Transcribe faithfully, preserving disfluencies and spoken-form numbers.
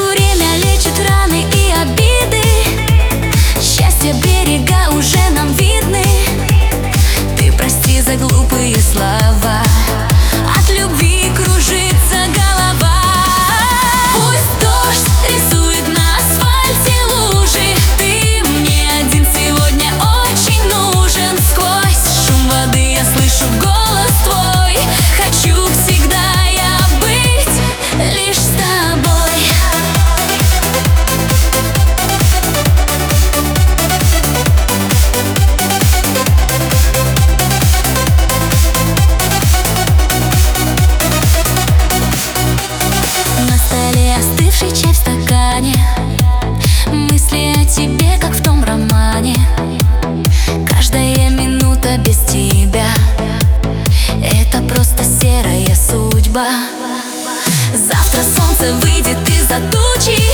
время лечит раны и обиды. Счастье берега уже нам видны. Ты прости за глупые слова, от любви кружится голова. Пусть дождь рисует на асфальте лужи, ты мне один сегодня очень нужен. Сквозь шум воды я слышу голос твой. Хочу всегда я быть лишь с тобой. На столе остывший чай в стакане, мысли о тебе, как в том романе. Каждая минута без тебя — это просто серая судьба. Завтра солнце выйдет из-за тучи,